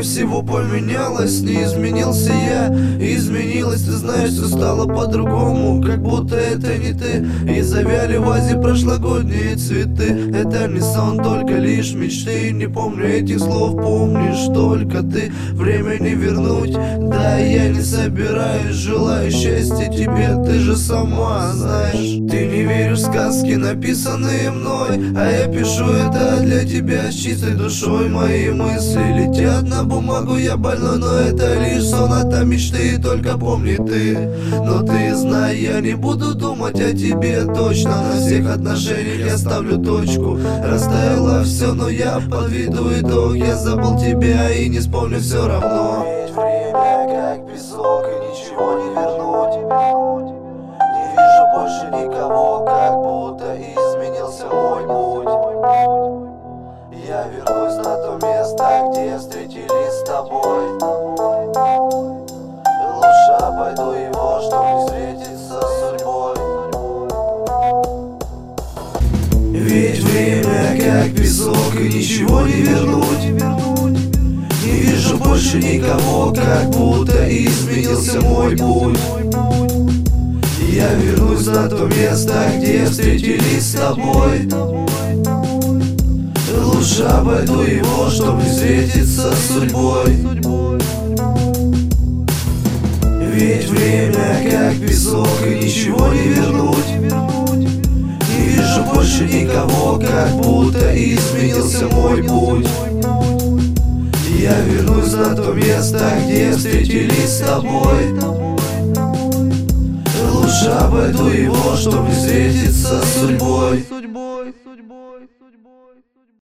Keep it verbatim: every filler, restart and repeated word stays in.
много всего поменялось, не изменился я, изменилась, ты знаешь, все стало по-другому, как будто это не ты. И завяли в вазе прошлогодние цветы. Это не сон, только лишь мечты. Не помню этих слов, помнишь только ты. Время не вернуть, да я не собираюсь. Желаю счастья тебе, ты же сама знаешь. Ты не веришь в сказки, написанные мной, а я пишу это для тебя с чистой душой. Мои мысли летят на бумагу, я больной, но это лишь соната мечты. Только помни ты, но ты знай, я не буду думать о тебе точно. На всех отношениях я ставлю точку. Растаяло все, но я подведу итог. Я забыл тебя и не вспомню все равно. Ведь время как песок, и ничего не вернуть. Не вижу больше никого, как будто изменился мой путь. Я вернусь на то место, где встретились с тобой. Лучше обойду его, чтоб не встретиться с судьбой. Ведь время как песок, и ничего не вернуть. Не вижу больше никого, как будто изменился мой путь. Я вернусь на то место, где встретились с тобой. Лучше обойду его, чтоб не встретиться с судьбой. Ведь время как песок, и ничего не вернуть. Не вижу больше никого, как будто изменился мой путь. Я вернусь на то место, где встретились с тобой. Лучше обойду его, чтоб не встретиться с судьбой.